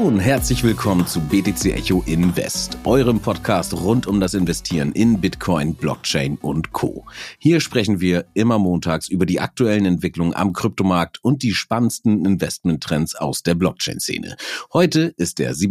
und herzlich willkommen zu BTC Echo Invest, eurem Podcast rund um das Investieren in Bitcoin, Blockchain und Co. Hier sprechen wir immer montags über die aktuellen Entwicklungen am Kryptomarkt und die spannendsten Investmenttrends aus der Blockchain-Szene. Heute ist der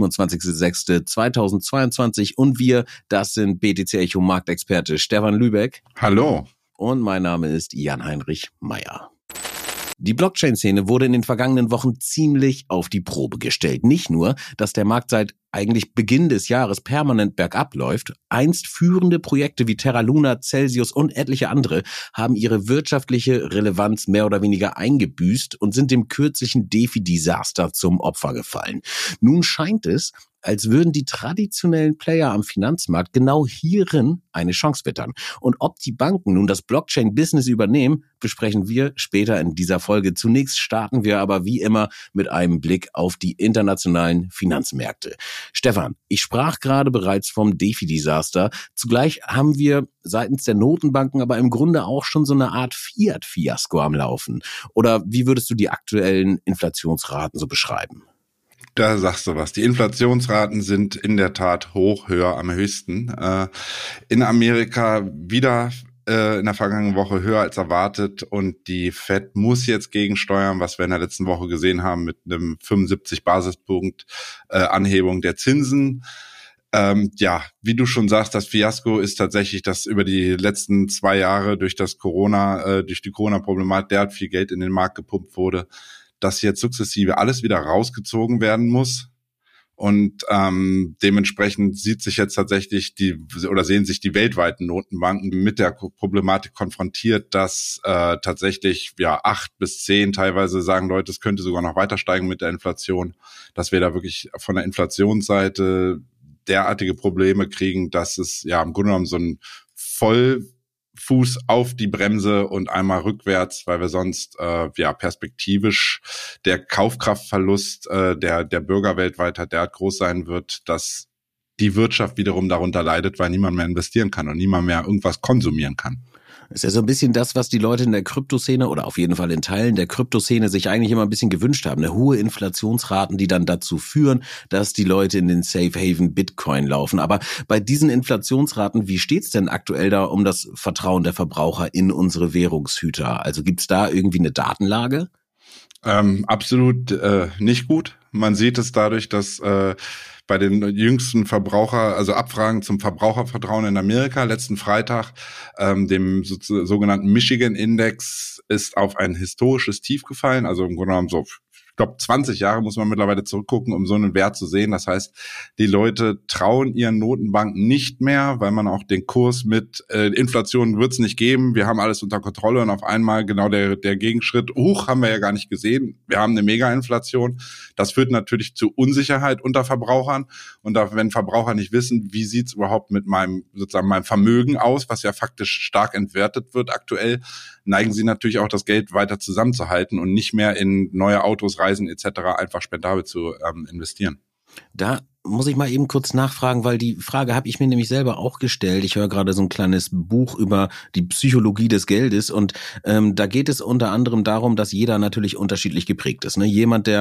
27.06.2022 und wir, das sind BTC Echo Marktexperte Stefan Lübeck. Hallo. Und mein Name ist Jan-Heinrich Meyer. Die Blockchain-Szene wurde in den vergangenen Wochen ziemlich auf die Probe gestellt. Nicht nur, dass der Markt seit eigentlich Beginn des Jahres permanent bergab läuft. Einst führende Projekte wie Terra Luna, Celsius und etliche andere haben ihre wirtschaftliche Relevanz mehr oder weniger eingebüßt und sind dem kürzlichen DeFi-Desaster zum Opfer gefallen. Nun scheint es, als würden die traditionellen Player am Finanzmarkt genau hierin eine Chance wittern. Und ob die Banken nun das Blockchain-Business übernehmen, besprechen wir später in dieser Folge. Zunächst starten wir aber wie immer mit einem Blick auf die internationalen Finanzmärkte. Stefan, ich sprach gerade bereits vom DeFi-Desaster. Zugleich haben wir seitens der Notenbanken aber im Grunde auch schon so eine Art Fiat-Fiasko am Laufen. Oder wie würdest du die aktuellen Inflationsraten so beschreiben? Da sagst du was. Die Inflationsraten sind in der Tat höher am höchsten. In Amerika wieder in der vergangenen Woche höher als erwartet und die Fed muss jetzt gegensteuern, was wir in der letzten Woche gesehen haben mit einem 75 Basispunkt Anhebung der Zinsen. Wie du schon sagst, das Fiasko ist tatsächlich, dass über die letzten 2 Jahre durch die Corona-Problematik derart viel Geld in den Markt gepumpt wurde, dass jetzt sukzessive alles wieder rausgezogen werden muss. Und dementsprechend sehen sich die weltweiten Notenbanken mit der Problematik konfrontiert, dass tatsächlich 8 bis 10 teilweise sagen Leute, es könnte sogar noch weiter steigen mit der Inflation, dass wir da wirklich von der Inflationsseite derartige Probleme kriegen, dass es im Grunde genommen so ein Vollfuß auf die Bremse und einmal rückwärts, weil wir sonst perspektivisch der Kaufkraftverlust der Bürger weltweit halt derart groß sein wird, dass die Wirtschaft wiederum darunter leidet, weil niemand mehr investieren kann und niemand mehr irgendwas konsumieren kann. Das ist ja so ein bisschen das, was die Leute in der Kryptoszene oder auf jeden Fall in Teilen der Kryptoszene sich eigentlich immer ein bisschen gewünscht haben. Eine hohe Inflationsraten, die dann dazu führen, dass die Leute in den Safe Haven Bitcoin laufen. Aber bei diesen Inflationsraten, wie steht's denn aktuell da um das Vertrauen der Verbraucher in unsere Währungshüter? Also gibt's da irgendwie eine Datenlage? Absolut nicht gut. Man sieht es dadurch, dass bei den jüngsten Abfragen zum Verbrauchervertrauen in Amerika letzten Freitag, dem sogenannten Michigan Index, ist auf ein historisches Tief gefallen. Also im Grunde genommen ich glaube 20 Jahre muss man mittlerweile zurückgucken, um so einen Wert zu sehen. Das heißt, die Leute trauen ihren Notenbanken nicht mehr, weil man auch den Kurs mit Inflation wird's nicht geben, wir haben alles unter Kontrolle und auf einmal genau der Gegenschritt, haben wir ja gar nicht gesehen, wir haben eine Mega-Inflation. Das führt natürlich zu Unsicherheit unter Verbrauchern und wenn Verbraucher nicht wissen, wie sieht's überhaupt mit meinem Vermögen aus, was ja faktisch stark entwertet wird aktuell, neigen sie natürlich auch das Geld weiter zusammenzuhalten und nicht mehr in neue Autos, Reisen etc. einfach spendabel zu investieren. Da muss ich mal eben kurz nachfragen, weil die Frage habe ich mir nämlich selber auch gestellt. Ich höre gerade so ein kleines Buch über die Psychologie des Geldes und da geht es unter anderem darum, dass jeder natürlich unterschiedlich geprägt ist. Ne? Jemand, der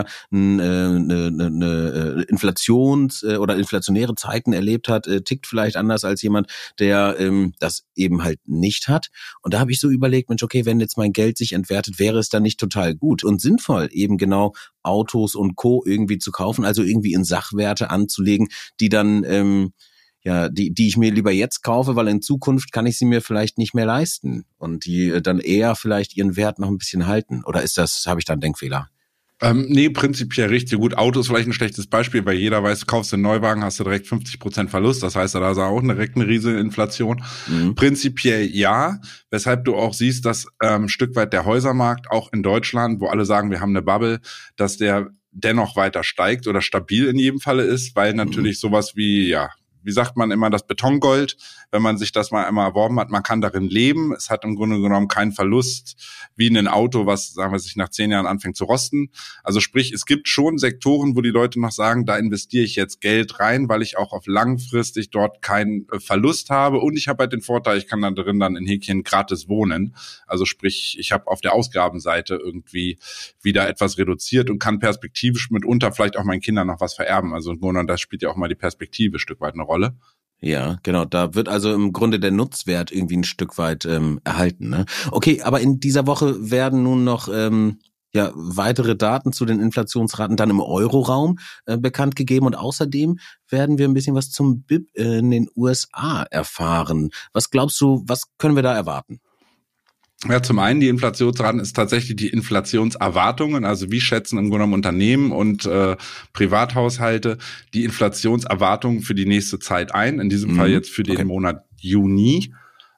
eine oder inflationäre Zeiten erlebt hat, tickt vielleicht anders als jemand, der das eben halt nicht hat. Und da habe ich so überlegt, Mensch, okay, wenn jetzt mein Geld sich entwertet, wäre es dann nicht total gut und sinnvoll, eben genau Autos und Co. irgendwie zu kaufen, also irgendwie in Sachwerte anzulegen, die dann die ich mir lieber jetzt kaufe, weil in Zukunft kann ich sie mir vielleicht nicht mehr leisten und die dann eher vielleicht ihren Wert noch ein bisschen halten. Oder habe ich da einen Denkfehler? Nee, prinzipiell richtig gut. Auto ist vielleicht ein schlechtes Beispiel, weil jeder weiß, kaufst du einen Neuwagen, hast du direkt 50% Verlust. Das heißt, da ist auch direkt eine riesige Inflation. Prinzipiell ja, weshalb du auch siehst, dass ein Stück weit der Häusermarkt auch in Deutschland, wo alle sagen, wir haben eine Bubble, dass der dennoch weiter steigt oder stabil in jedem Falle ist, weil natürlich sowas wie wie sagt man immer, das Betongold, wenn man sich das mal einmal erworben hat. Man kann darin leben. Es hat im Grunde genommen keinen Verlust wie ein Auto, was, sagen wir, sich nach 10 Jahren anfängt zu rosten. Also sprich, es gibt schon Sektoren, wo die Leute noch sagen, da investiere ich jetzt Geld rein, weil ich auch auf langfristig dort keinen Verlust habe. Und ich habe halt den Vorteil, ich kann da drin dann in Häkchen gratis wohnen. Also sprich, ich habe auf der Ausgabenseite irgendwie wieder etwas reduziert und kann perspektivisch mitunter vielleicht auch meinen Kindern noch was vererben. Also im Grunde, das spielt ja auch mal die Perspektive ein Stück weit eine Rolle. Ja, genau. Da wird also im Grunde der Nutzwert irgendwie ein Stück weit erhalten. Ne? Okay, aber in dieser Woche werden nun noch weitere Daten zu den Inflationsraten dann im Euroraum bekannt gegeben und außerdem werden wir ein bisschen was zum BIP in den USA erfahren. Was glaubst du, was können wir da erwarten? Ja, zum einen die Inflationsraten ist tatsächlich die Inflationserwartungen, also wie schätzen im Grunde genommen Unternehmen und Privathaushalte die Inflationserwartungen für die nächste Zeit ein, in diesem Fall jetzt für den Monat Juni.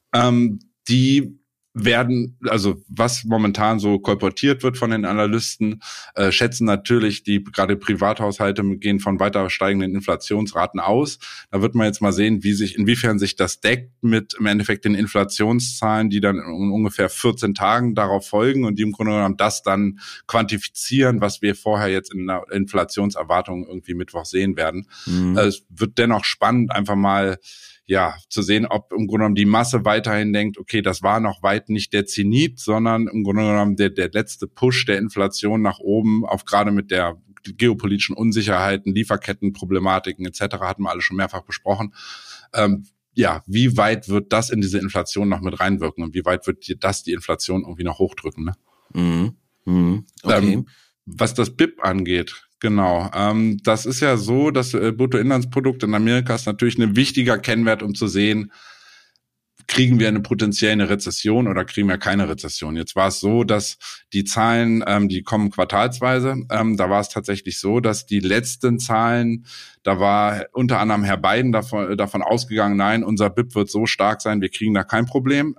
Die werden, also was momentan so kolportiert wird von den Analysten, schätzen natürlich gerade Privathaushalte gehen von weiter steigenden Inflationsraten aus. Da wird man jetzt mal sehen, inwiefern sich das deckt mit im Endeffekt den Inflationszahlen, die dann in ungefähr 14 Tagen darauf folgen und die im Grunde genommen das dann quantifizieren, was wir vorher jetzt in der Inflationserwartung irgendwie Mittwoch sehen werden. Es wird dennoch spannend, einfach mal zu sehen, ob im Grunde genommen die Masse weiterhin denkt, okay, das war noch weit nicht der Zenit, sondern im Grunde genommen der letzte Push der Inflation nach oben, auch gerade mit der geopolitischen Unsicherheiten, Lieferkettenproblematiken etc. hatten wir alle schon mehrfach besprochen. Wie weit wird das in diese Inflation noch mit reinwirken und wie weit wird das die Inflation irgendwie noch hochdrücken? Ne? Okay. Was das BIP angeht, genau. Das ist ja so, das Bruttoinlandsprodukt in Amerika ist natürlich ein wichtiger Kennwert, um zu sehen, kriegen wir eine potenzielle Rezession oder kriegen wir keine Rezession. Jetzt war es so, dass die Zahlen, die kommen quartalsweise, da war es tatsächlich so, dass die letzten Zahlen, da war unter anderem Herr Biden davon ausgegangen, nein, unser BIP wird so stark sein, wir kriegen da kein Problem.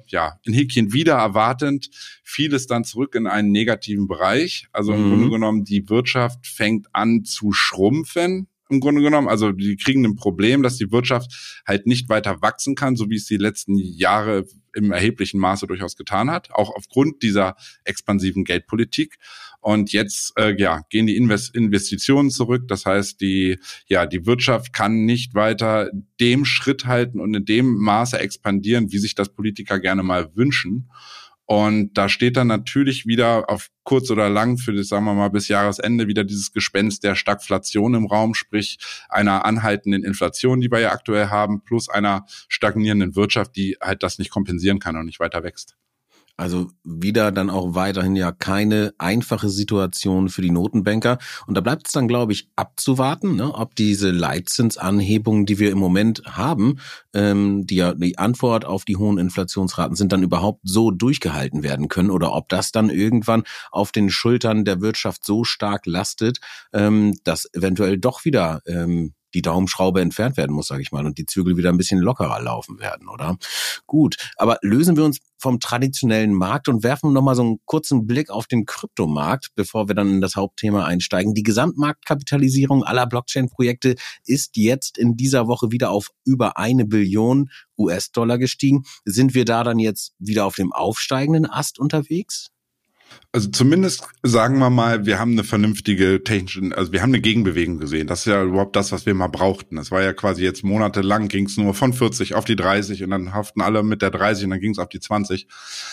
In Häkchen wieder erwartend fiel es dann zurück in einen negativen Bereich. Also im Grunde genommen, die Wirtschaft fängt an zu schrumpfen. Im Grunde genommen, also die kriegen ein Problem, dass die Wirtschaft halt nicht weiter wachsen kann, so wie es die letzten Jahre im erheblichen Maße durchaus getan hat, auch aufgrund dieser expansiven Geldpolitik. Und jetzt gehen die Investitionen zurück. Das heißt, die Wirtschaft kann nicht weiter dem Schritt halten und in dem Maße expandieren, wie sich das Politiker gerne mal wünschen. Und da steht dann natürlich wieder auf kurz oder lang für das, sagen wir mal, bis Jahresende wieder dieses Gespenst der Stagflation im Raum, sprich einer anhaltenden Inflation, die wir ja aktuell haben, plus einer stagnierenden Wirtschaft, die halt das nicht kompensieren kann und nicht weiter wächst. Also wieder dann auch weiterhin ja keine einfache Situation für die Notenbanker. Und da bleibt es dann, glaube ich, abzuwarten, ne, ob diese Leitzinsanhebungen, die wir im Moment haben, die ja die Antwort auf die hohen Inflationsraten sind, dann überhaupt so durchgehalten werden können oder ob das dann irgendwann auf den Schultern der Wirtschaft so stark lastet, dass eventuell doch wieder die Daumenschraube entfernt werden muss, sage ich mal, und die Zügel wieder ein bisschen lockerer laufen werden, oder? Gut, aber lösen wir uns vom traditionellen Markt und werfen nochmal so einen kurzen Blick auf den Kryptomarkt, bevor wir dann in das Hauptthema einsteigen. Die Gesamtmarktkapitalisierung aller Blockchain-Projekte ist jetzt in dieser Woche wieder auf über 1 Billion US-Dollar gestiegen. Sind wir da dann jetzt wieder auf dem aufsteigenden Ast unterwegs? Also zumindest sagen wir mal, wir haben eine vernünftige wir haben eine Gegenbewegung gesehen. Das ist ja überhaupt das, was wir mal brauchten. Das war ja quasi jetzt monatelang, ging es nur von 40 auf die 30 und dann haften alle mit der 30 und dann ging es auf die 20.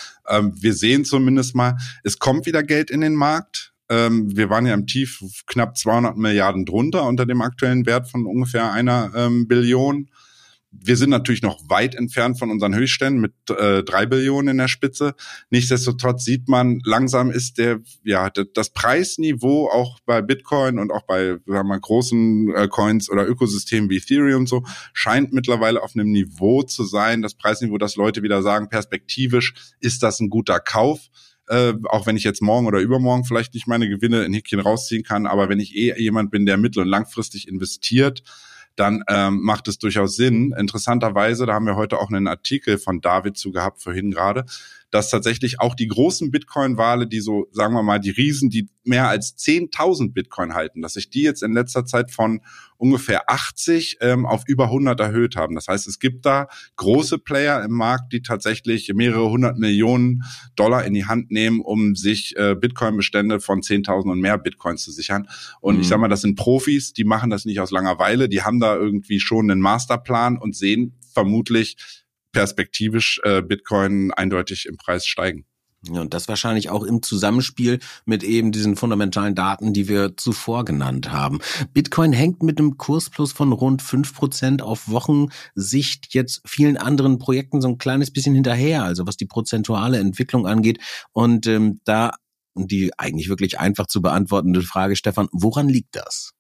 Wir sehen zumindest mal, es kommt wieder Geld in den Markt. Wir waren ja im Tief knapp 200 Milliarden drunter unter dem aktuellen Wert von ungefähr 1 Billion. Wir sind natürlich noch weit entfernt von unseren Höchstständen mit 3 Billionen in der Spitze. Nichtsdestotrotz sieht man, langsam ist das Preisniveau auch bei Bitcoin und auch bei großen Coins oder Ökosystemen wie Ethereum so, scheint mittlerweile auf einem Niveau zu sein, das Preisniveau, dass Leute wieder sagen, perspektivisch ist das ein guter Kauf. Auch wenn ich jetzt morgen oder übermorgen vielleicht nicht meine Gewinne in Häkchen rausziehen kann, aber wenn ich jemand bin, der mittel- und langfristig investiert, dann macht es durchaus Sinn. Interessanterweise, da haben wir heute auch einen Artikel von David zu gehabt, vorhin gerade, dass tatsächlich auch die großen Bitcoin-Wale, die so, sagen wir mal, die Riesen, die mehr als 10.000 Bitcoin halten, dass sich die jetzt in letzter Zeit von ungefähr 80 auf über 100 erhöht haben. Das heißt, es gibt da große Player im Markt, die tatsächlich mehrere 100 Millionen Dollar in die Hand nehmen, um sich Bitcoin-Bestände von 10.000 und mehr Bitcoins zu sichern. Und ich sag mal, das sind Profis, die machen das nicht aus Langeweile, die haben da irgendwie schon einen Masterplan und sehen vermutlich perspektivisch Bitcoin eindeutig im Preis steigen. Ja, und das wahrscheinlich auch im Zusammenspiel mit eben diesen fundamentalen Daten, die wir zuvor genannt haben. Bitcoin hängt mit einem Kursplus von rund 5% auf Wochensicht jetzt vielen anderen Projekten so ein kleines bisschen hinterher, also was die prozentuale Entwicklung angeht. Und da die eigentlich wirklich einfach zu beantwortende Frage, Stefan, woran liegt das?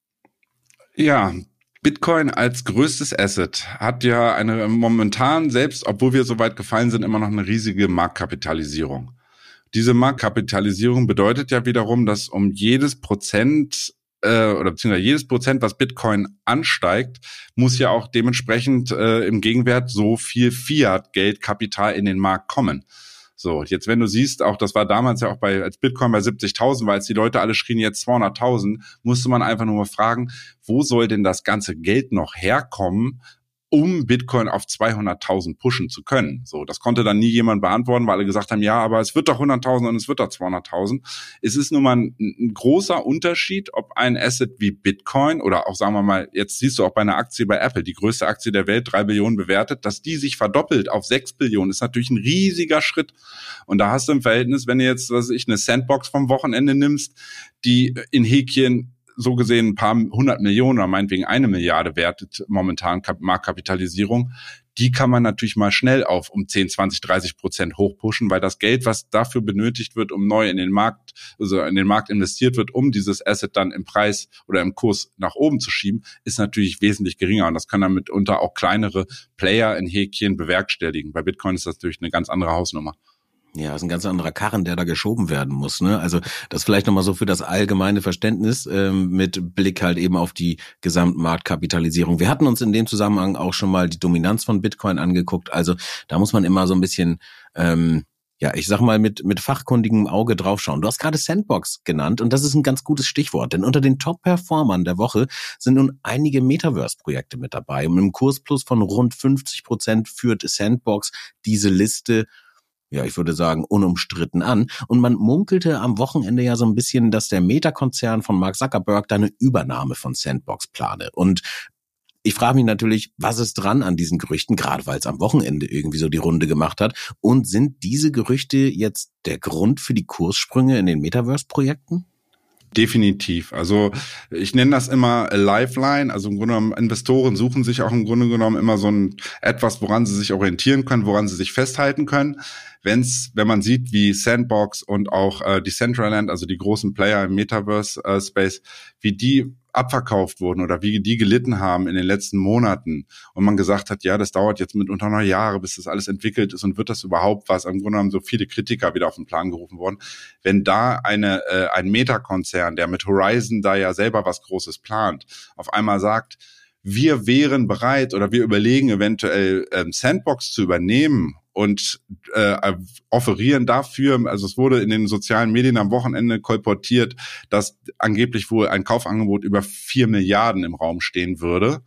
Ja, Bitcoin als größtes Asset hat ja eine momentan, selbst obwohl wir so weit gefallen sind, immer noch eine riesige Marktkapitalisierung. Diese Marktkapitalisierung bedeutet ja wiederum, dass um jedes Prozent oder beziehungsweise jedes Prozent, was Bitcoin ansteigt, muss ja auch dementsprechend im Gegenwert so viel Fiat-Geldkapital in den Markt kommen. So, jetzt wenn du siehst, auch das war damals ja auch als Bitcoin bei 70.000 war, als die Leute alle schrien jetzt 200.000, musste man einfach nur mal fragen, wo soll denn das ganze Geld noch herkommen, um Bitcoin auf 200.000 pushen zu können. So, das konnte dann nie jemand beantworten, weil alle gesagt haben, ja, aber es wird doch 100.000 und es wird doch 200.000. Es ist nun mal ein großer Unterschied, ob ein Asset wie Bitcoin oder auch, sagen wir mal, jetzt siehst du auch bei einer Aktie bei Apple, die größte Aktie der Welt, 3 Billionen bewertet, dass die sich verdoppelt auf 6 Billionen, ist natürlich ein riesiger Schritt. Und da hast du im Verhältnis, wenn du jetzt, eine Sandbox vom Wochenende nimmst, die in Häkchen so gesehen ein paar 100 Millionen oder meinetwegen 1 Milliarde wertet momentan Marktkapitalisierung, die kann man natürlich mal schnell auf um 10, 20, 30% hochpushen, weil das Geld, was dafür benötigt wird, um neu in den Markt investiert wird, um dieses Asset dann im Preis oder im Kurs nach oben zu schieben, ist natürlich wesentlich geringer. Und das kann dann mitunter auch kleinere Player in Häkchen bewerkstelligen. Bei Bitcoin ist das natürlich eine ganz andere Hausnummer. Ja, ist ein ganz anderer Karren, der da geschoben werden muss, ne? Also das vielleicht nochmal so für das allgemeine Verständnis mit Blick halt eben auf die Gesamtmarktkapitalisierung. Wir hatten uns in dem Zusammenhang auch schon mal die Dominanz von Bitcoin angeguckt. Also da muss man immer so ein bisschen, ich sag mal mit fachkundigem Auge draufschauen. Du hast gerade Sandbox genannt und das ist ein ganz gutes Stichwort, denn unter den Top-Performern der Woche sind nun einige Metaverse-Projekte mit dabei. Und im Kursplus von rund 50% führt Sandbox diese Liste, ja, ich würde sagen, unumstritten an. Und man munkelte am Wochenende ja so ein bisschen, dass der Meta-Konzern von Mark Zuckerberg da eine Übernahme von Sandbox plane. Und ich frage mich natürlich, was ist dran an diesen Gerüchten, gerade weil es am Wochenende irgendwie so die Runde gemacht hat. Und sind diese Gerüchte jetzt der Grund für die Kurssprünge in den Metaverse-Projekten? Definitiv. Also ich nenne das immer a Lifeline. Also im Grunde genommen, Investoren suchen sich auch im Grunde genommen immer so etwas, woran sie sich orientieren können, woran sie sich festhalten können. Wenn man sieht, wie Sandbox und auch Decentraland, also die großen Player im Metaverse-Space, wie die abverkauft wurden oder wie die gelitten haben in den letzten Monaten und man gesagt hat, ja, das dauert jetzt mitunter noch Jahre, bis das alles entwickelt ist und wird das überhaupt was? Im Grunde haben so viele Kritiker wieder auf den Plan gerufen worden. Wenn da ein Meta-Konzern, der mit Horizon da ja selber was Großes plant, auf einmal sagt, wir wären bereit oder wir überlegen eventuell Sandbox zu übernehmen und offerieren dafür, also es wurde in den sozialen Medien am Wochenende kolportiert, dass angeblich wohl ein Kaufangebot über 4 Milliarden im Raum stehen würde.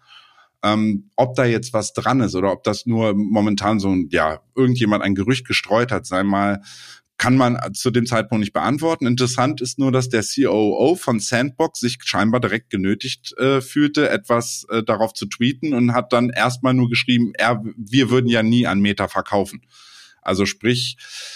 Ob da jetzt was dran ist oder ob das nur momentan irgendjemand ein Gerücht gestreut hat, sei mal, kann man zu dem Zeitpunkt nicht beantworten. Interessant ist nur, dass der COO von Sandbox sich scheinbar direkt genötigt fühlte, etwas darauf zu tweeten und hat dann erstmal nur geschrieben, wir würden ja nie an Meta verkaufen. Also sprich,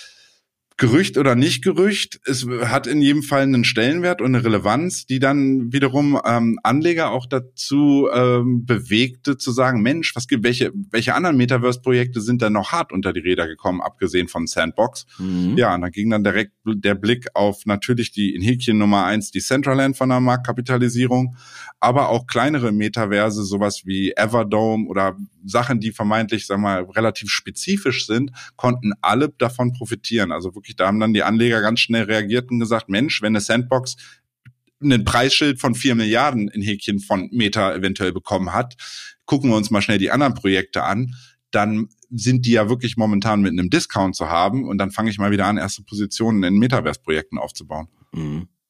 Gerücht oder nicht Gerücht, es hat in jedem Fall einen Stellenwert und eine Relevanz, die dann wiederum Anleger auch dazu bewegte zu sagen, Mensch, welche anderen Metaverse-Projekte sind da noch hart unter die Räder gekommen, abgesehen von Sandbox? Mhm. Ja, und dann ging dann direkt der Blick auf natürlich die in Häkchen Nummer 1, die Decentraland von der Marktkapitalisierung, aber auch kleinere Metaverse, sowas wie Everdome oder Sachen, die vermeintlich, relativ spezifisch sind, konnten alle davon profitieren. Also wirklich, da haben dann die Anleger ganz schnell reagiert und gesagt, Mensch, wenn eine Sandbox ein Preisschild von 4 Milliarden in Häkchen von Meta eventuell bekommen hat, gucken wir uns mal schnell die anderen Projekte an, dann sind die ja wirklich momentan mit einem Discount zu haben und dann fange ich mal wieder an, erste Positionen in Metaverse-Projekten aufzubauen. Mhm.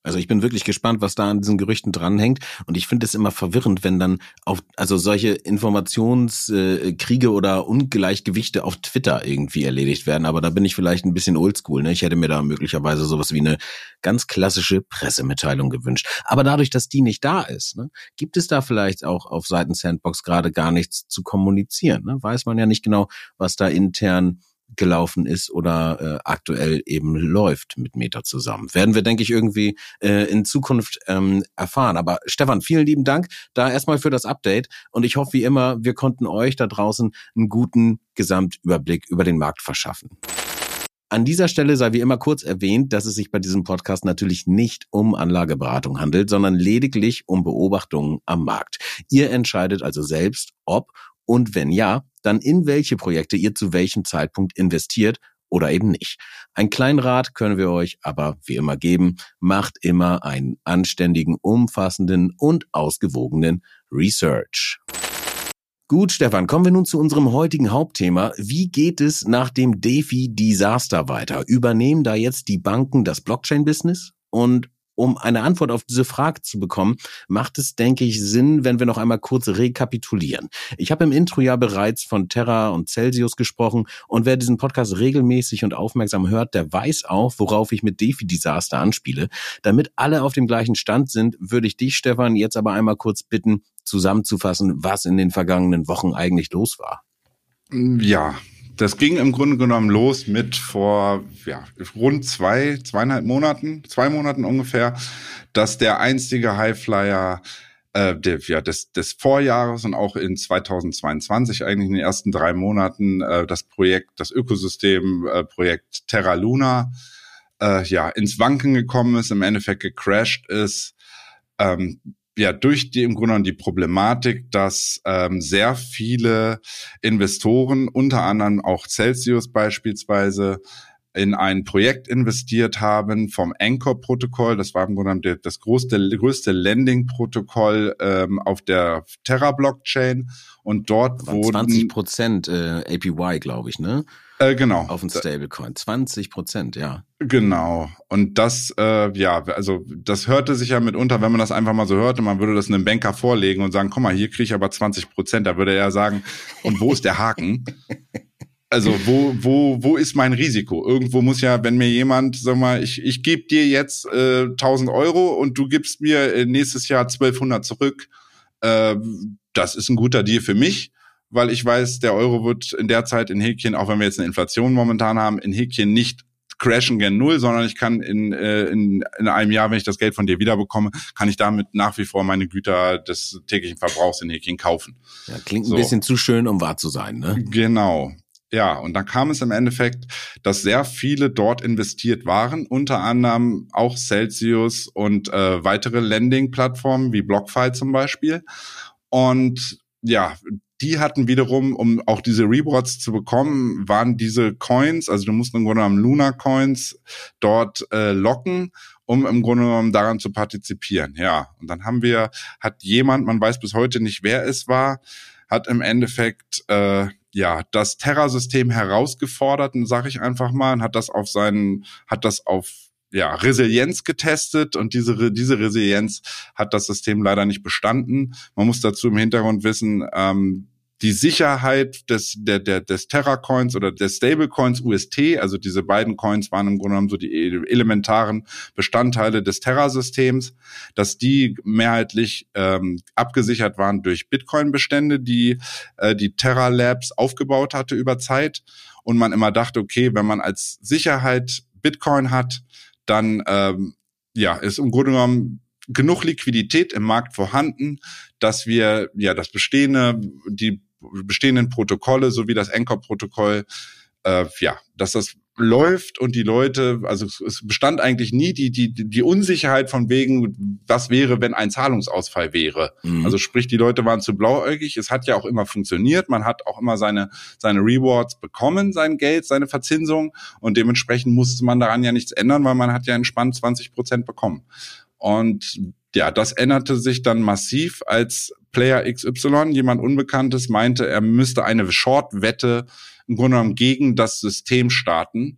Also ich bin wirklich gespannt, was da an diesen Gerüchten dranhängt. Und ich finde es immer verwirrend, wenn dann solche Informationskriege oder Ungleichgewichte auf Twitter irgendwie erledigt werden. Aber da bin ich vielleicht ein bisschen oldschool, ne? Ich hätte mir da möglicherweise sowas wie eine ganz klassische Pressemitteilung gewünscht. Aber dadurch, dass die nicht da ist, ne, gibt es da vielleicht auch auf Seiten Sandbox gerade gar nichts zu kommunizieren. Ne? Weiß man ja nicht genau, was da intern gelaufen ist oder aktuell eben läuft mit Meta zusammen. Werden wir, denke ich, irgendwie in Zukunft erfahren. Aber Stefan, vielen lieben Dank da erstmal für das Update und ich hoffe wie immer, wir konnten euch da draußen einen guten Gesamtüberblick über den Markt verschaffen. An dieser Stelle sei wie immer kurz erwähnt, dass es sich bei diesem Podcast natürlich nicht um Anlageberatung handelt, sondern lediglich um Beobachtungen am Markt. Ihr entscheidet also selbst, ob und wenn ja, dann in welche Projekte ihr zu welchem Zeitpunkt investiert oder eben nicht. Einen kleinen Rat können wir euch aber wie immer geben. Macht immer einen anständigen, umfassenden und ausgewogenen Research. Gut, Stefan, kommen wir nun zu unserem heutigen Hauptthema. Wie geht es nach dem DeFi-Desaster weiter? Übernehmen da jetzt die Banken das Blockchain-Business? Und um eine Antwort auf diese Frage zu bekommen, macht es, denke ich, Sinn, wenn wir noch einmal kurz rekapitulieren. Ich habe im Intro ja bereits von Terra und Celsius gesprochen und wer diesen Podcast regelmäßig und aufmerksam hört, der weiß auch, worauf ich mit DeFi-Desaster anspiele. Damit alle auf dem gleichen Stand sind, würde ich dich, Stefan, jetzt aber einmal kurz bitten, zusammenzufassen, was in den vergangenen Wochen eigentlich los war. Ja, das ging im Grunde genommen los mit vor rund 2 Monaten ungefähr, dass der einstige Highflyer des Vorjahres und auch in 2022, eigentlich in den ersten 3 Monaten, das Ökosystem Projekt Terra Luna ins Wanken gekommen ist, im Endeffekt gecrashed ist. Durch im Grunde genommen die Problematik, dass sehr viele Investoren, unter anderem auch Celsius beispielsweise, in ein Projekt investiert haben vom Anchor-Protokoll. Das war im Grunde genommen das größte Lending-Protokoll auf der Terra-Blockchain. Und dort wurden 20% APY, glaube ich, ne? Genau. Auf den Stablecoin. 20%, ja. Genau. Und das, das hörte sich ja mitunter, wenn man das einfach mal so hörte, man würde das einem Banker vorlegen und sagen, komm mal, hier kriege ich aber 20%. Da würde er sagen, und wo ist der Haken? Also wo ist mein Risiko? Irgendwo muss ja, wenn mir jemand, sag mal, ich gebe dir jetzt 1.000 Euro und du gibst mir nächstes Jahr 1.200 zurück, das ist ein guter Deal für mich, weil ich weiß, der Euro wird in der Zeit in Häkchen, auch wenn wir jetzt eine Inflation momentan haben, in Häkchen nicht crashen gen Null, sondern ich kann in einem Jahr, wenn ich das Geld von dir wiederbekomme, kann ich damit nach wie vor meine Güter des täglichen Verbrauchs in Häkchen kaufen. Ja, klingt ein bisschen zu schön, um wahr zu sein, ne? Genau. Ja, und dann kam es im Endeffekt, dass sehr viele dort investiert waren, unter anderem auch Celsius und weitere Lending-Plattformen wie BlockFi zum Beispiel. Und ja, die hatten wiederum, um auch diese Rewards zu bekommen, waren diese Coins, also du musst im Grunde genommen Luna-Coins dort locken, um im Grunde genommen daran zu partizipieren. Ja, und dann hat jemand, man weiß bis heute nicht, wer es war, hat im Endeffekt das Terra-System herausgefordert, sage ich einfach mal, und hat das auf Resilienz getestet und diese Resilienz hat das System leider nicht bestanden. Man muss dazu im Hintergrund wissen, die Sicherheit des Terra-Coins oder des Stablecoins UST, also diese beiden Coins waren im Grunde genommen so die elementaren Bestandteile des Terra-Systems, dass die mehrheitlich abgesichert waren durch Bitcoin-Bestände, die Terra Labs aufgebaut hatte über Zeit und man immer dachte, okay, wenn man als Sicherheit Bitcoin hat, dann ist im Grunde genommen genug Liquidität im Markt vorhanden, dass wir die bestehenden Protokolle sowie das Anchor-Protokoll, dass das läuft und die Leute, also es bestand eigentlich nie die Unsicherheit von wegen, was wäre, wenn ein Zahlungsausfall wäre. Mhm. Also sprich, die Leute waren zu blauäugig. Es hat ja auch immer funktioniert. Man hat auch immer seine Rewards bekommen, sein Geld, seine Verzinsung und dementsprechend musste man daran ja nichts ändern, weil man hat ja entspannt 20% bekommen. Und ja, das änderte sich dann massiv, als Player XY, jemand Unbekanntes, meinte, er müsste eine Short-Wette im Grunde genommen gegen das System starten.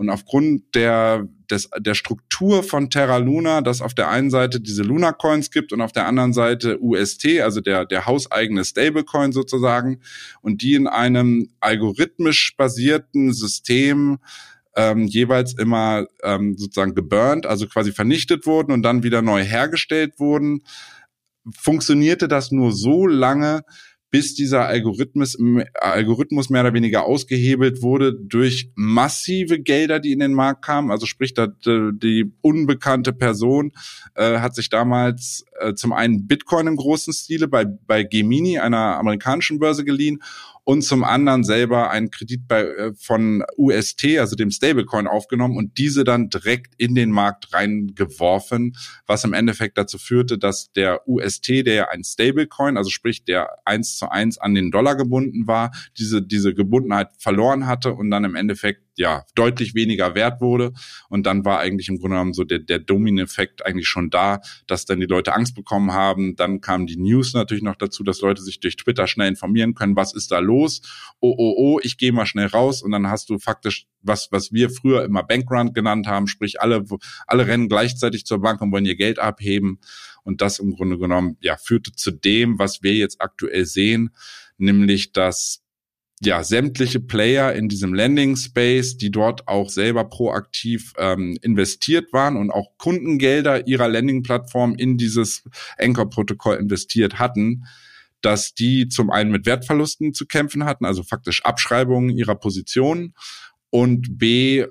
Und aufgrund der Struktur von Terra Luna, dass auf der einen Seite diese Luna Coins gibt und auf der anderen Seite UST, also der hauseigene Stablecoin sozusagen, und die in einem algorithmisch basierten System jeweils immer sozusagen geburnt, also quasi vernichtet wurden und dann wieder neu hergestellt wurden, funktionierte das nur so lange, bis dieser Algorithmus mehr oder weniger ausgehebelt wurde durch massive Gelder, die in den Markt kamen. Also sprich, die unbekannte Person hat sich damals zum einen Bitcoin im großen Stile bei Gemini, einer amerikanischen Börse, geliehen, und zum anderen selber einen Kredit von UST, also dem Stablecoin, aufgenommen und diese dann direkt in den Markt reingeworfen, was im Endeffekt dazu führte, dass der UST, der ja ein Stablecoin, also sprich der 1:1 an den Dollar gebunden war, diese Gebundenheit verloren hatte und dann im Endeffekt deutlich weniger wert wurde. Und dann war eigentlich im Grunde genommen so der Domino-Effekt eigentlich schon da, dass dann die Leute Angst bekommen haben. Dann kamen die News natürlich noch dazu, dass Leute sich durch Twitter schnell informieren können, was ist da los? Oh, ich gehe mal schnell raus. Und dann hast du faktisch was wir früher immer Bankrun genannt haben, sprich alle rennen gleichzeitig zur Bank und wollen ihr Geld abheben. Und das im Grunde genommen führte zu dem, was wir jetzt aktuell sehen, nämlich dass sämtliche Player in diesem Lending-Space, die dort auch selber proaktiv investiert waren und auch Kundengelder ihrer Lending-Plattform in dieses Anchor-Protokoll investiert hatten, dass die zum einen mit Wertverlusten zu kämpfen hatten, also faktisch Abschreibungen ihrer Positionen, und B,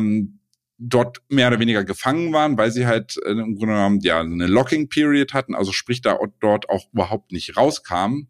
dort mehr oder weniger gefangen waren, weil sie halt im Grunde genommen eine Locking-Period hatten, also sprich dort auch überhaupt nicht rauskamen.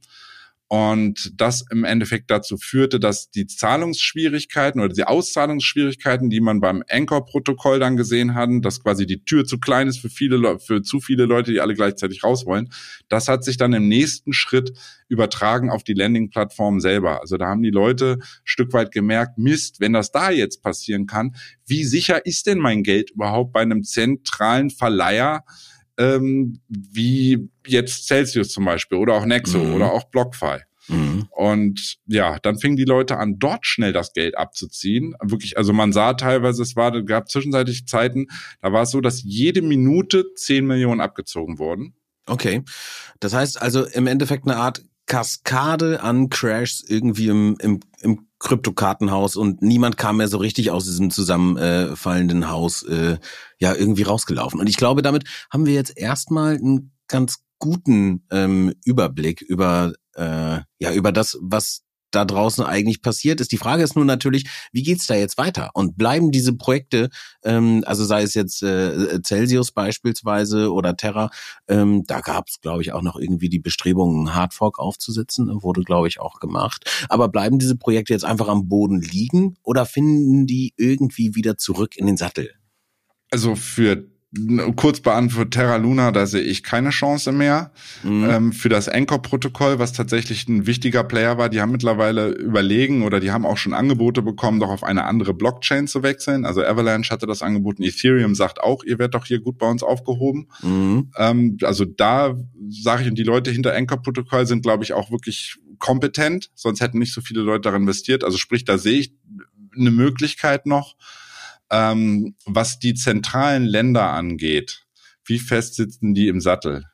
Und das im Endeffekt dazu führte, dass die Zahlungsschwierigkeiten oder die Auszahlungsschwierigkeiten, die man beim Anchor-Protokoll dann gesehen hatten, dass quasi die Tür zu klein ist für zu viele Leute, die alle gleichzeitig raus wollen, das hat sich dann im nächsten Schritt übertragen auf die Landing-Plattform selber. Also da haben die Leute ein Stück weit gemerkt, Mist, wenn das da jetzt passieren kann, wie sicher ist denn mein Geld überhaupt bei einem zentralen Verleiher, wie jetzt Celsius zum Beispiel oder auch Nexo oder auch BlockFi. Und dann fingen die Leute an, dort schnell das Geld abzuziehen. Wirklich, also man sah teilweise, gab zwischenzeitlich Zeiten, da war es so, dass jede Minute 10 Millionen abgezogen wurden. Okay. Das heißt also im Endeffekt eine Art Kaskade an Crashs irgendwie im Kryptokartenhaus und niemand kam mehr so richtig aus diesem zusammenfallenden Haus irgendwie rausgelaufen. Und ich glaube, damit haben wir jetzt erstmal einen ganz guten Überblick über das, was da draußen eigentlich passiert ist. Die Frage ist nur natürlich, wie geht's da jetzt weiter? Und bleiben diese Projekte, also sei es jetzt Celsius beispielsweise oder Terra, da gab's, glaube ich, auch noch irgendwie die Bestrebungen, einen Hardfork aufzusetzen, wurde, glaube ich, auch gemacht. Aber bleiben diese Projekte jetzt einfach am Boden liegen oder finden die irgendwie wieder zurück in den Sattel? Also kurz beantwortet, Terra Luna, da sehe ich keine Chance mehr. Für das Anchor-Protokoll, was tatsächlich ein wichtiger Player war, die haben mittlerweile überlegen oder die haben auch schon Angebote bekommen, doch auf eine andere Blockchain zu wechseln. Also Avalanche hatte das angeboten, Ethereum sagt auch, ihr werdet doch hier gut bei uns aufgehoben. Also da sage ich, und die Leute hinter Anchor-Protokoll sind, glaube ich, auch wirklich kompetent, sonst hätten nicht so viele Leute daran investiert. Also sprich, da sehe ich eine Möglichkeit noch. Was die zentralen Länder angeht, wie fest sitzen die im Sattel?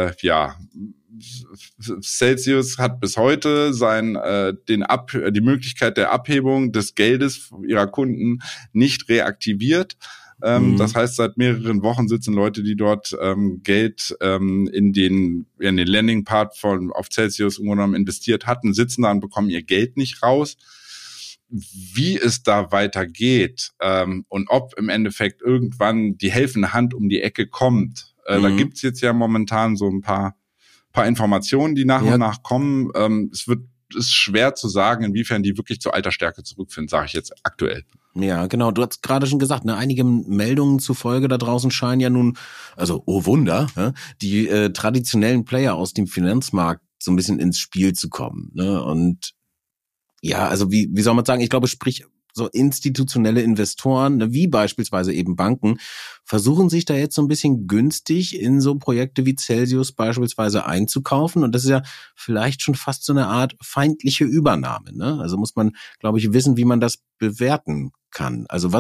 Celsius hat bis heute die Möglichkeit der Abhebung des Geldes ihrer Kunden nicht reaktiviert. Das heißt, seit mehreren Wochen sitzen Leute, die dort Geld in den Landing-Part auf Celsius investiert hatten, sitzen da und bekommen ihr Geld nicht raus. Wie es da weitergeht und ob im Endeffekt irgendwann die helfende Hand um die Ecke kommt. Da gibt's jetzt ja momentan so ein paar Informationen, die nach und nach kommen. Es ist schwer zu sagen, inwiefern die wirklich zur alter Stärke zurückfinden, sage ich jetzt aktuell. Ja, genau. Du hast gerade schon gesagt, einige Meldungen zufolge da draußen scheinen ja nun, also oh Wunder, die traditionellen Player aus dem Finanzmarkt so ein bisschen ins Spiel zu kommen. Und ja, also wie soll man sagen, ich glaube, sprich so institutionelle Investoren, wie beispielsweise eben Banken, versuchen sich da jetzt so ein bisschen günstig in so Projekte wie Celsius beispielsweise einzukaufen. Und das ist ja vielleicht schon fast so eine Art feindliche Übernahme. Also muss man, glaube ich, wissen, wie man das bewerten kann. Also was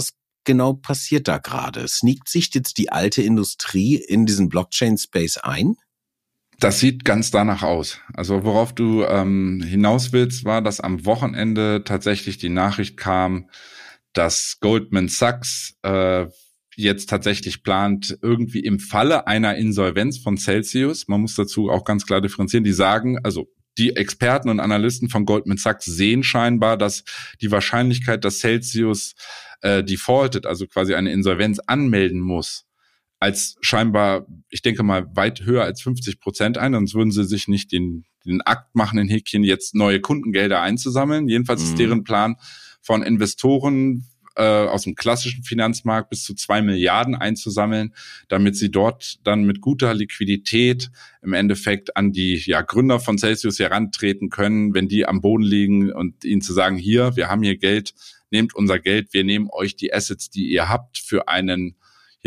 genau passiert da gerade? Sneakt sich jetzt die alte Industrie in diesen Blockchain-Space ein? Das sieht ganz danach aus. Also worauf du hinaus willst, war, dass am Wochenende tatsächlich die Nachricht kam, dass Goldman Sachs jetzt tatsächlich plant, irgendwie im Falle einer Insolvenz von Celsius, man muss dazu auch ganz klar differenzieren, die sagen, also die Experten und Analysten von Goldman Sachs sehen scheinbar, dass die Wahrscheinlichkeit, dass Celsius defaultet, also quasi eine Insolvenz anmelden muss, als scheinbar, ich denke mal, weit höher als 50% ein, sonst würden sie sich nicht den Akt machen, in Häkchen jetzt neue Kundengelder einzusammeln. Jedenfalls ist deren Plan von Investoren aus dem klassischen Finanzmarkt bis zu 2 Milliarden einzusammeln, damit sie dort dann mit guter Liquidität im Endeffekt an die Gründer von Celsius herantreten können, wenn die am Boden liegen und ihnen zu sagen, hier, wir haben hier Geld, nehmt unser Geld, wir nehmen euch die Assets, die ihr habt, für einen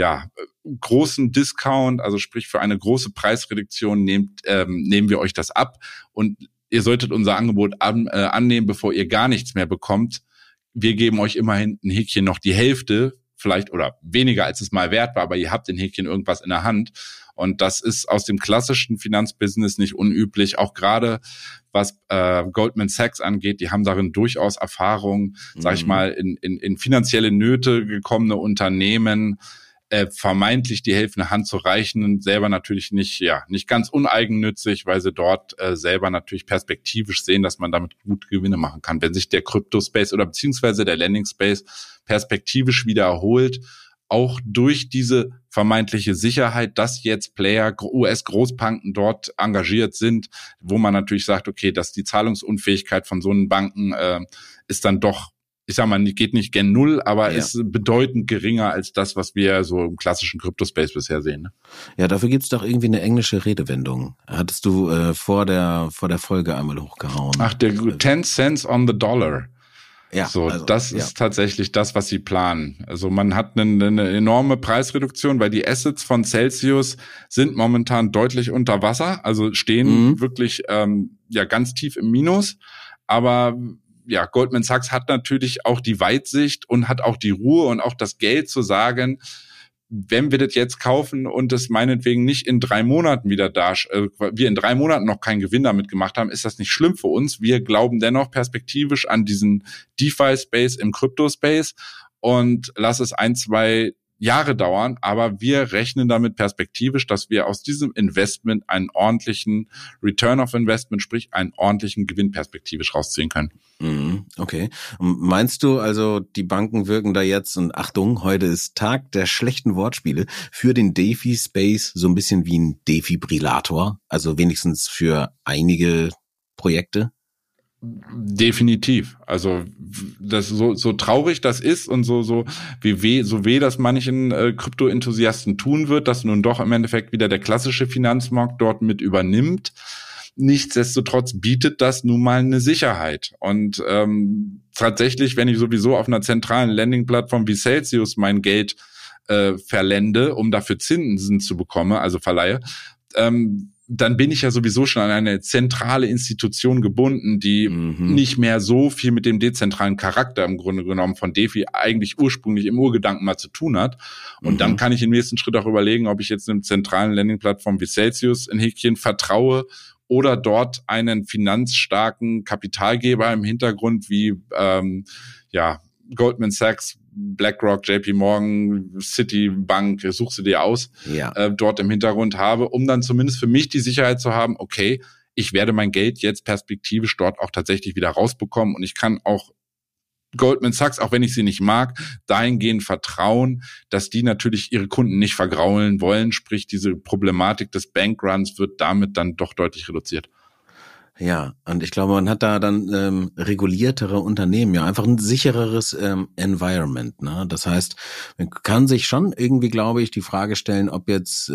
großen Discount, also sprich für eine große Preisreduktion nehmen wir euch das ab und ihr solltet unser Angebot annehmen, bevor ihr gar nichts mehr bekommt. Wir geben euch immerhin ein Häkchen noch die Hälfte, vielleicht oder weniger als es mal wert war, aber ihr habt in Häkchen irgendwas in der Hand. Und das ist aus dem klassischen Finanzbusiness nicht unüblich, auch gerade was Goldman Sachs angeht. Die haben darin durchaus Erfahrung, sag ich mal, in finanzielle Nöte gekommene Unternehmen vermeintlich die helfende Hand zu reichen und selber natürlich nicht ganz uneigennützig, weil sie dort selber natürlich perspektivisch sehen, dass man damit gut Gewinne machen kann. Wenn sich der Crypto-Space oder beziehungsweise der Lending-Space perspektivisch wieder erholt, auch durch diese vermeintliche Sicherheit, dass jetzt Player, US-Großbanken dort engagiert sind, wo man natürlich sagt, okay, dass die Zahlungsunfähigkeit von so einen Banken ist dann doch, ich sag mal, geht nicht gen Null, aber ist bedeutend geringer als das, was wir so im klassischen Crypto-Space bisher sehen. Ne? Ja, dafür gibt's doch irgendwie eine englische Redewendung. Hattest du vor der Folge einmal hochgehauen. Ach, der 10 Cents on the dollar. Ja, so, also, das ist tatsächlich das, was sie planen. Also man hat eine enorme Preisreduktion, weil die Assets von Celsius sind momentan deutlich unter Wasser, also stehen wirklich ganz tief im Minus, aber Goldman Sachs hat natürlich auch die Weitsicht und hat auch die Ruhe und auch das Geld zu sagen, wenn wir das jetzt kaufen und es meinetwegen nicht in 3 Monaten wieder wir in 3 Monaten noch keinen Gewinn damit gemacht haben, ist das nicht schlimm für uns. Wir glauben dennoch perspektivisch an diesen DeFi-Space im Crypto-Space und lass es 1, 2 Jahre dauern, aber wir rechnen damit perspektivisch, dass wir aus diesem Investment einen ordentlichen Return of Investment, sprich einen ordentlichen Gewinn perspektivisch rausziehen können. Okay. Und meinst du also, die Banken wirken da jetzt, und Achtung, heute ist Tag der schlechten Wortspiele, für den DeFi-Space so ein bisschen wie ein Defibrillator, also wenigstens für einige Projekte? Definitiv. Also das so traurig das ist und so weh das manchen Krypto-Enthusiasten tun wird, dass nun doch im Endeffekt wieder der klassische Finanzmarkt dort mit übernimmt. Nichtsdestotrotz bietet das nun mal eine Sicherheit. Und tatsächlich, wenn ich sowieso auf einer zentralen Lending-Plattform wie Celsius mein Geld verlende, um dafür Zinsen zu bekommen, also verleihe, dann bin ich ja sowieso schon an eine zentrale Institution gebunden, die nicht mehr so viel mit dem dezentralen Charakter im Grunde genommen von DeFi eigentlich ursprünglich im Urgedanken mal zu tun hat. Und dann kann ich im nächsten Schritt auch überlegen, ob ich jetzt einer zentralen Landing-Plattform wie Celsius in Häkchen vertraue oder dort einen finanzstarken Kapitalgeber im Hintergrund wie Goldman Sachs, BlackRock, JP Morgan, Citibank, suchst du dir aus, dort im Hintergrund habe, um dann zumindest für mich die Sicherheit zu haben, okay, ich werde mein Geld jetzt perspektivisch dort auch tatsächlich wieder rausbekommen und ich kann auch Goldman Sachs, auch wenn ich sie nicht mag, dahingehend vertrauen, dass die natürlich ihre Kunden nicht vergraulen wollen, sprich diese Problematik des Bankruns wird damit dann doch deutlich reduziert. Ja, und ich glaube, man hat da dann reguliertere Unternehmen, ja, einfach ein sichereres Environment, ne? Das heißt, man kann sich schon irgendwie, glaube ich, die Frage stellen, ob jetzt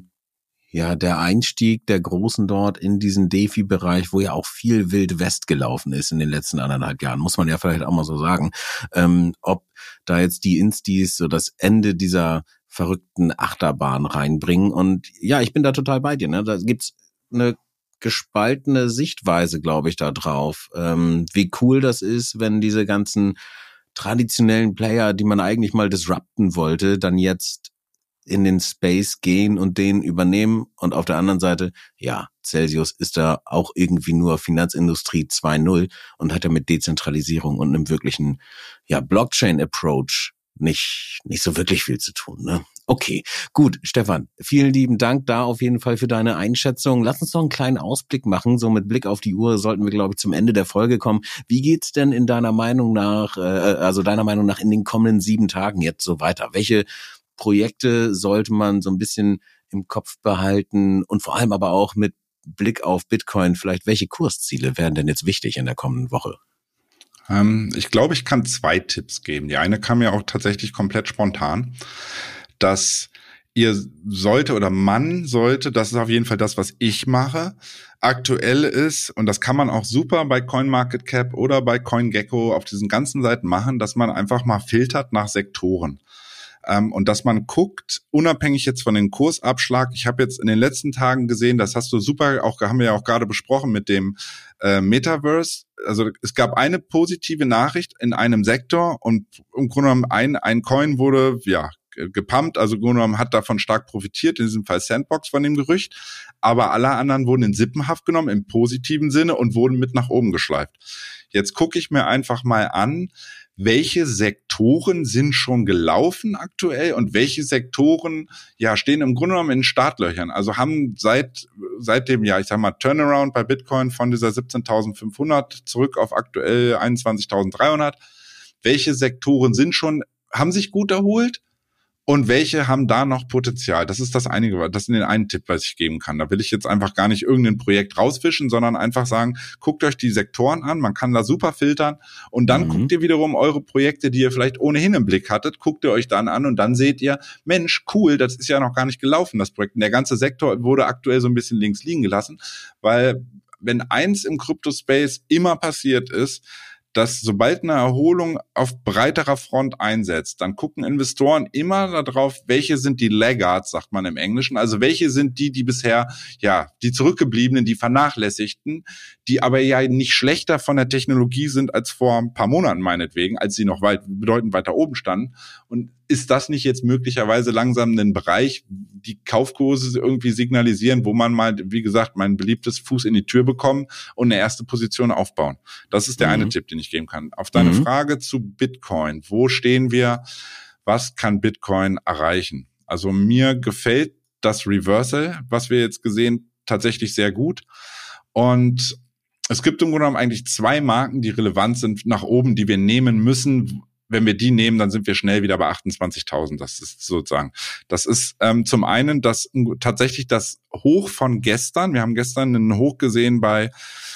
der Einstieg der Großen dort in diesen DeFi-Bereich, wo ja auch viel Wild West gelaufen ist in den letzten 1,5 Jahren, muss man ja vielleicht auch mal so sagen, ob da jetzt die Instis so das Ende dieser verrückten Achterbahn reinbringen. Und ja, ich bin da total bei dir, ne? Da gibt's eine gespaltene Sichtweise, glaube ich, da drauf. Wie cool das ist, wenn diese ganzen traditionellen Player, die man eigentlich mal disrupten wollte, dann jetzt in den Space gehen und den übernehmen. Und auf der anderen Seite, ja, Celsius ist da auch irgendwie nur Finanzindustrie 2.0 und hat ja mit Dezentralisierung und einem wirklichen, ja, Blockchain-Approach nicht so wirklich viel zu tun, ne? Okay, gut, Stefan, vielen lieben Dank da auf jeden Fall für deine Einschätzung. Lass uns noch einen kleinen Ausblick machen. So mit Blick auf die Uhr sollten wir, glaube ich, zum Ende der Folge kommen. Wie geht's denn in deiner Meinung nach in den kommenden 7 Tagen jetzt so weiter? Welche Projekte sollte man so ein bisschen im Kopf behalten und vor allem aber auch mit Blick auf Bitcoin, vielleicht welche Kursziele wären denn jetzt wichtig in der kommenden Woche? Ich glaube, ich kann 2 Tipps geben. Die eine kam ja auch tatsächlich komplett spontan, dass man sollte, das ist auf jeden Fall das, was ich mache, aktuell ist, und das kann man auch super bei CoinMarketCap oder bei CoinGecko auf diesen ganzen Seiten machen, dass man einfach mal filtert nach Sektoren. Und dass man guckt, unabhängig jetzt von dem Kursabschlag, ich habe jetzt in den letzten Tagen gesehen, das hast du super, auch haben wir ja auch gerade besprochen mit dem Metaverse. Also es gab eine positive Nachricht in einem Sektor und im Grunde genommen ein Coin wurde gepumpt, also im Grunde genommen hat davon stark profitiert, in diesem Fall Sandbox von dem Gerücht, aber alle anderen wurden in Sippenhaft genommen im positiven Sinne und wurden mit nach oben geschleift. Jetzt gucke ich mir einfach mal an, welche Sektoren sind schon gelaufen aktuell und welche Sektoren stehen im Grunde genommen in Startlöchern. Also haben seit dem Turnaround bei Bitcoin von dieser 17.500 zurück auf aktuell 21.300. Welche Sektoren haben sich gut erholt? Und welche haben da noch Potenzial? Das ist das ist den einen Tipp, was ich geben kann. Da will ich jetzt einfach gar nicht irgendein Projekt rausfischen, sondern einfach sagen, guckt euch die Sektoren an, man kann da super filtern und dann guckt ihr wiederum eure Projekte, die ihr vielleicht ohnehin im Blick hattet, guckt ihr euch dann an und dann seht ihr, Mensch, cool, das ist ja noch gar nicht gelaufen, das Projekt. Und der ganze Sektor wurde aktuell so ein bisschen links liegen gelassen, weil wenn eins im Crypto-Space immer passiert ist, dass sobald eine Erholung auf breiterer Front einsetzt, dann gucken Investoren immer darauf, welche sind die Laggards, sagt man im Englischen, also welche sind die bisher, die Zurückgebliebenen, die Vernachlässigten, die aber ja nicht schlechter von der Technologie sind als vor ein paar Monaten meinetwegen, als sie noch bedeutend weiter oben standen. Und ist das nicht jetzt möglicherweise langsam ein Bereich, die Kaufkurse irgendwie signalisieren, wo man mal, wie gesagt, mein beliebtes Fuß in die Tür bekommen und eine erste Position aufbauen? Das ist der eine Tipp, den ich geben kann. Auf deine Frage zu Bitcoin, wo stehen wir? Was kann Bitcoin erreichen? Also mir gefällt das Reversal, was wir jetzt gesehen, tatsächlich sehr gut. Und es gibt im Grunde genommen eigentlich 2 Marken, die relevant sind nach oben, die wir nehmen müssen. Wenn wir die nehmen, dann sind wir schnell wieder bei 28.000. Das ist sozusagen, das ist zum einen tatsächlich das Hoch von gestern. Wir haben gestern einen Hoch gesehen bei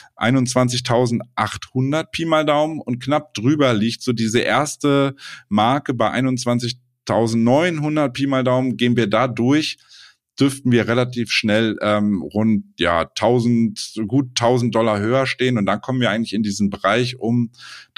21.800 Pi mal Daumen und knapp drüber liegt so diese erste Marke bei 21.900 Pi mal Daumen. Gehen wir da durch, dürften wir relativ schnell rund $1.000 höher stehen und dann kommen wir eigentlich in diesen Bereich um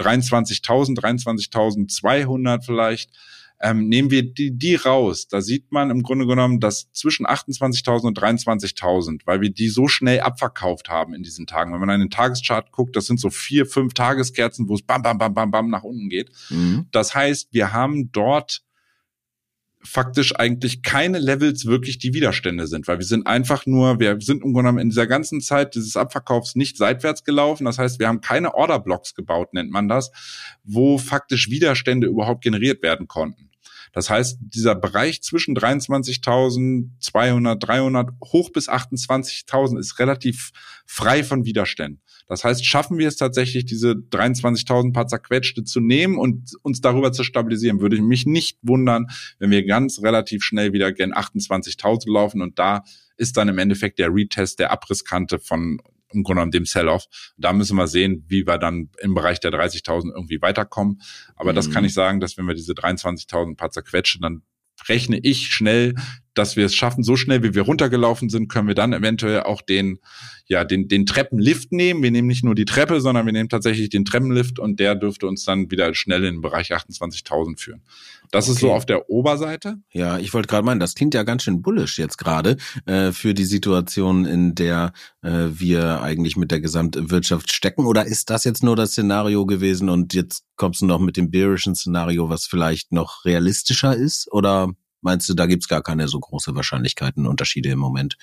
23.200 vielleicht. Nehmen wir die raus, da sieht man im Grunde genommen, dass zwischen 28.000 und 23.000, weil wir die so schnell abverkauft haben in diesen Tagen. Wenn man in den Tageschart guckt, das sind so 4, 5 Tageskerzen, wo es bam, bam, bam, bam, bam nach unten geht. Das heißt, wir haben dort faktisch eigentlich keine Levels wirklich, die Widerstände sind, weil wir sind im Grunde genommen in dieser ganzen Zeit dieses Abverkaufs nicht seitwärts gelaufen. Das heißt, wir haben keine Orderblocks gebaut, nennt man das, wo faktisch Widerstände überhaupt generiert werden konnten. Das heißt, dieser Bereich zwischen 23.200, 300 hoch bis 28.000 ist relativ frei von Widerständen. Das heißt, schaffen wir es tatsächlich, diese 23.000 paar zerquetschte zu nehmen und uns darüber zu stabilisieren, würde ich mich nicht wundern, wenn wir ganz relativ schnell wieder gen 28.000 laufen und da ist dann im Endeffekt der Retest der Abrisskante von im Grunde genommen dem Sell-Off. Da müssen wir sehen, wie wir dann im Bereich der 30.000 irgendwie weiterkommen. Aber das kann ich sagen, dass wenn wir diese 23.000 paar zerquetschen, dann rechne ich schnell dass wir es schaffen, so schnell wie wir runtergelaufen sind, können wir dann eventuell auch den Treppenlift nehmen. Wir nehmen nicht nur die Treppe, sondern wir nehmen tatsächlich den Treppenlift und der dürfte uns dann wieder schnell in den Bereich 28.000 führen. Das ist so auf der Oberseite. Ja, ich wollte gerade meinen, das klingt ja ganz schön bullish jetzt gerade für die Situation, in der wir eigentlich mit der Gesamtwirtschaft stecken. Oder ist das jetzt nur das Szenario gewesen und jetzt kommst du noch mit dem bearischen Szenario, was vielleicht noch realistischer ist? Oder meinst du, da gibt's gar keine so große Wahrscheinlichkeiten, Unterschiede im Moment?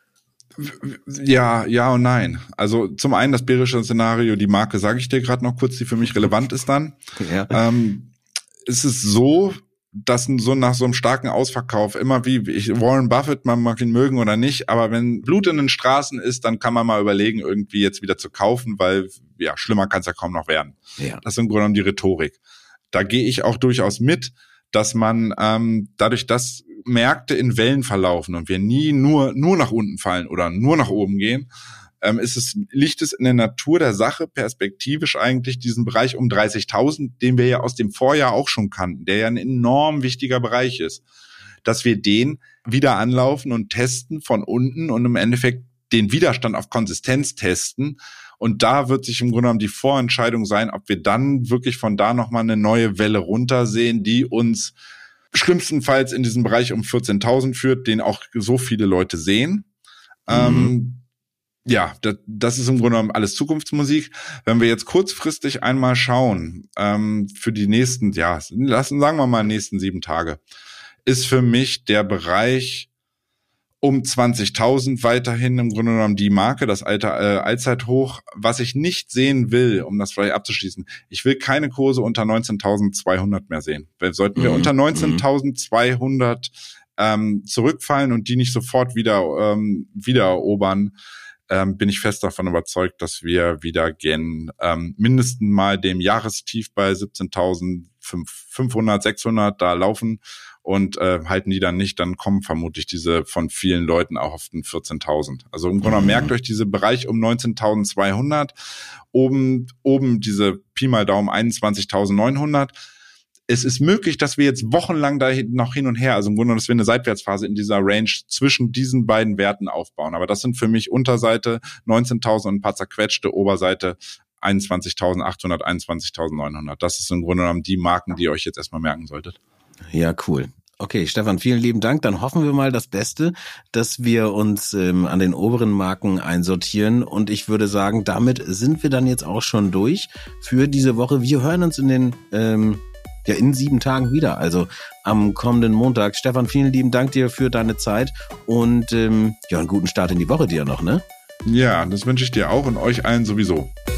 Ja und nein. Also zum einen das bearische Szenario, die Marke sage ich dir gerade noch kurz, die für mich relevant ist dann. Ja. Es ist so, dass so nach so einem starken Ausverkauf immer Warren Buffett, man mag ihn mögen oder nicht, aber wenn Blut in den Straßen ist, dann kann man mal überlegen, irgendwie jetzt wieder zu kaufen, weil ja, schlimmer kann es ja kaum noch werden. Ja. Das ist im Grunde genommen die Rhetorik. Da gehe ich auch durchaus mit, dass man dadurch, dass Märkte in Wellen verlaufen und wir nie nur nach unten fallen oder nur nach oben gehen, liegt es in der Natur der Sache perspektivisch eigentlich diesen Bereich um 30.000, den wir ja aus dem Vorjahr auch schon kannten, der ja ein enorm wichtiger Bereich ist, dass wir den wieder anlaufen und testen von unten und im Endeffekt den Widerstand auf Konsistenz testen. Und da wird sich im Grunde genommen die Vorentscheidung sein, ob wir dann wirklich von da nochmal eine neue Welle runtersehen, die uns schlimmstenfalls in diesen Bereich um 14.000 führt, den auch so viele Leute sehen. Ja, das ist im Grunde genommen alles Zukunftsmusik. Wenn wir jetzt kurzfristig einmal schauen, für die nächsten, sagen wir mal nächsten 7 Tage, ist für mich der Bereich um 20.000 weiterhin im Grunde genommen die Marke, das alte Allzeithoch. Was ich nicht sehen will, um das vielleicht abzuschließen, ich will keine Kurse unter 19.200 mehr sehen. Sollten wir unter 19.200 zurückfallen und die nicht sofort wieder erobern, bin ich fest davon überzeugt, dass wir wieder gen mindestens mal dem Jahrestief bei 17.500, 600 da laufen und halten die dann nicht, dann kommen vermutlich diese von vielen Leuten auch auf den 14.000. Also im Grunde merkt euch diese Bereich um 19.200, oben diese Pi mal Daumen 21.900. Es ist möglich, dass wir jetzt wochenlang da noch hin und her, also im Grunde, dass wir eine Seitwärtsphase in dieser Range zwischen diesen beiden Werten aufbauen. Aber das sind für mich Unterseite 19.000 und ein paar zerquetschte, Oberseite 21.800, 21.900. Das ist im Grunde genommen die Marken, die ihr euch jetzt erstmal merken solltet. Ja, cool. Okay, Stefan, vielen lieben Dank. Dann hoffen wir mal das Beste, dass wir uns an den oberen Marken einsortieren. Und ich würde sagen, damit sind wir dann jetzt auch schon durch für diese Woche. Wir hören uns in 7 Tagen wieder, also am kommenden Montag. Stefan, vielen lieben Dank dir für deine Zeit und einen guten Start in die Woche dir noch, ne? Ja, das wünsche ich dir auch und euch allen sowieso.